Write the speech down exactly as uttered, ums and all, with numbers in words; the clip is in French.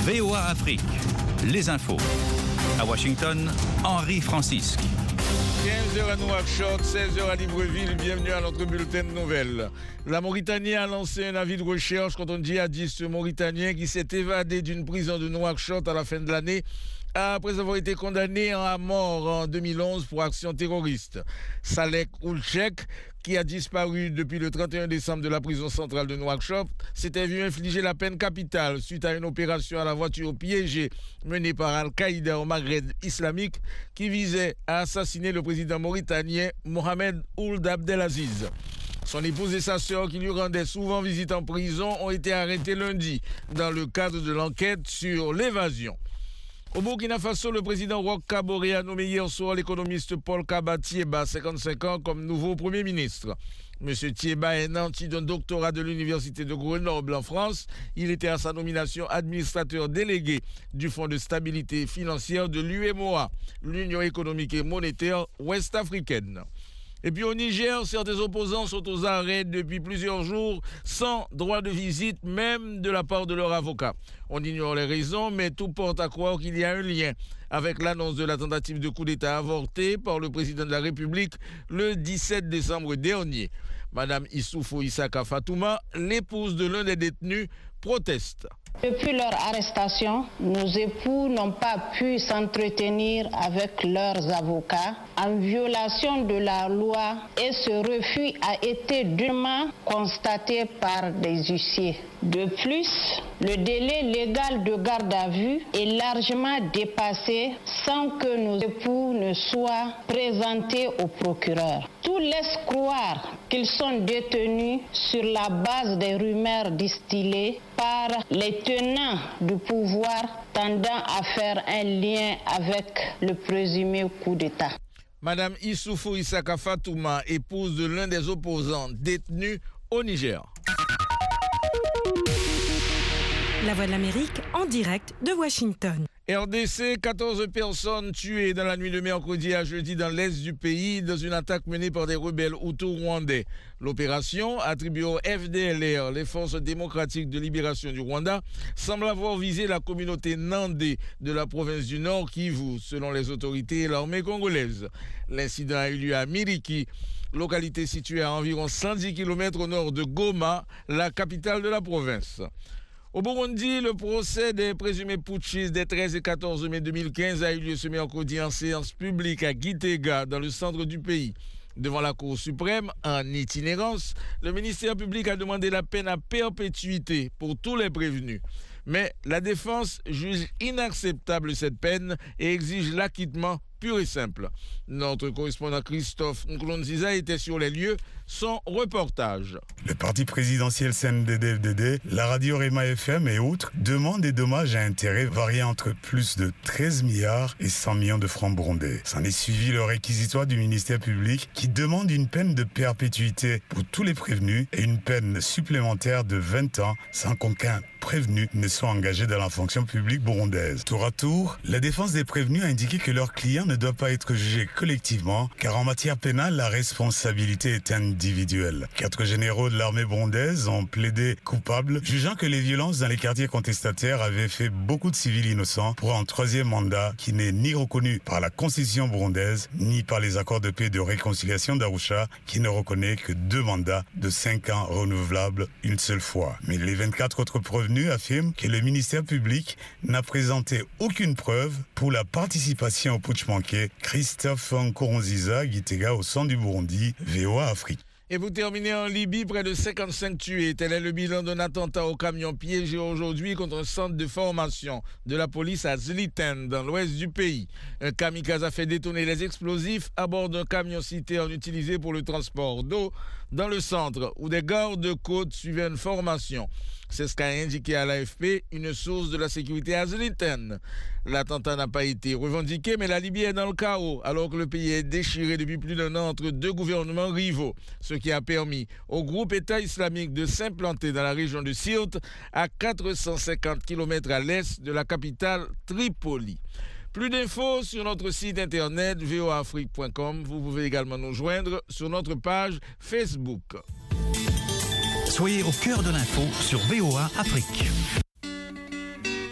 V O A Afrique, les infos. À Washington, Henri Francisque. quinze heures à Nouakchott, seize heures à Libreville, bienvenue à notre bulletin de nouvelles. La Mauritanie a lancé un avis de recherche contre un djihadiste mauritanien qui s'est évadé d'une prison de Nouakchott à la fin de l'année après avoir été condamné à mort en deux mille onze pour action terroriste. Salek Oulchek, qui a disparu depuis le trente et un décembre de la prison centrale de Nouakchott, s'était vu infliger la peine capitale suite à une opération à la voiture piégée menée par Al-Qaïda au Maghreb islamique qui visait à assassiner le président mauritanien Mohamed Ould Abdelaziz. Son épouse et sa sœur, qui lui rendaient souvent visite en prison, ont été arrêtés lundi dans le cadre de l'enquête sur l'évasion. Au Burkina Faso, le président Roch Kaboré a nommé hier soir l'économiste Paul Kaba Thiéba, cinquante-cinq ans, comme nouveau Premier ministre. Monsieur Thiéba est nanti d'un doctorat de l'Université de Grenoble en France. Il était à sa nomination administrateur délégué du Fonds de stabilité financière de l'U M O A, l'Union économique et monétaire ouest-africaine. Et puis au Niger, certains opposants sont aux arrêts depuis plusieurs jours sans droit de visite, même de la part de leur avocat. On ignore les raisons, mais tout porte à croire qu'il y a un lien avec l'annonce de la tentative de coup d'État avortée par le président de la République le dix-sept décembre dernier. Madame Issoufou Issaka Fatouma, l'épouse de l'un des détenus, proteste. Depuis leur arrestation, nos époux n'ont pas pu s'entretenir avec leurs avocats en violation de la loi et ce refus a été durement constaté par des huissiers. De plus, le délai légal de garde à vue est largement dépassé sans que nos époux ne soient présentés au procureur. Tout laisse croire qu'ils sont détenus sur la base des rumeurs distillées par les tenants du pouvoir tendant à faire un lien avec le présumé coup d'État. Madame Issoufou Issaka Fatouma, épouse de l'un des opposants détenus au Niger. La Voix de l'Amérique en direct de Washington. R D C, quatorze personnes tuées dans la nuit de mercredi à jeudi dans l'est du pays dans une attaque menée par des rebelles hutus rwandais. L'opération, attribuée au F D L R, les Forces démocratiques de libération du Rwanda, semble avoir visé la communauté Nandé de la province du Nord Kivu, selon les autorités et l'armée congolaise. L'incident a eu lieu à Miriki, localité située à environ cent dix kilomètres au nord de Goma, la capitale de la province. Au Burundi, le procès des présumés putschistes des treize et quatorze mai deux mille quinze a eu lieu ce mercredi en séance publique à Gitega, dans le centre du pays. Devant la Cour suprême, en itinérance, le ministère public a demandé la peine à perpétuité pour tous les prévenus. Mais la défense juge inacceptable cette peine et exige l'acquittement pur et simple. Notre correspondant Christophe Nkurunziza était sur les lieux. Son reportage. Le parti présidentiel C N D D F D D, la radio Rema F M et autres demandent des dommages à intérêts variant entre plus de treize milliards et cent millions de francs burundais. S'en est suivi le réquisitoire du ministère public qui demande une peine de perpétuité pour tous les prévenus et une peine supplémentaire de vingt ans sans qu'aucun prévenu ne soit engagé dans la fonction publique burundaise. Tour à tour, la défense des prévenus a indiqué que leurs clients ne doivent pas être jugés collectivement car en matière pénale, la responsabilité est individuelle. Quatre généraux de l'armée burundaise ont plaidé coupables, jugeant que les violences dans les quartiers contestataires avaient fait beaucoup de civils innocents pour un troisième mandat qui n'est ni reconnu par la constitution burundaise ni par les accords de paix et de réconciliation d'Arusha qui ne reconnaît que deux mandats de cinq ans renouvelables une seule fois. Mais les vingt-quatre autres prévenus affirment que le ministère public n'a présenté aucune preuve pour la participation au putsch manqué. Christophe Nkurunziza, Gitega au centre du Burundi, V O A Afrique. Et vous terminez en Libye, près de cinquante-cinq tués. Tel est le bilan d'un attentat au camion piégé aujourd'hui contre un centre de formation de la police à Zliten, dans l'ouest du pays. Un kamikaze a fait détonner les explosifs à bord d'un camion citerne utilisé pour le transport d'eau dans le centre, où des gardes-côtes suivaient une formation. C'est ce qu'a indiqué à l'A F P une source de la sécurité à Zliten. L'attentat n'a pas été revendiqué, mais la Libye est dans le chaos, alors que le pays est déchiré depuis plus d'un an entre deux gouvernements rivaux, ce qui a permis au groupe État islamique de s'implanter dans la région de Sirte, à quatre cent cinquante kilomètres à l'est de la capitale Tripoli. Plus d'infos sur notre site internet v o a afrique point com. Vous pouvez également nous joindre sur notre page Facebook. Soyez au cœur de l'info sur V O A Afrique.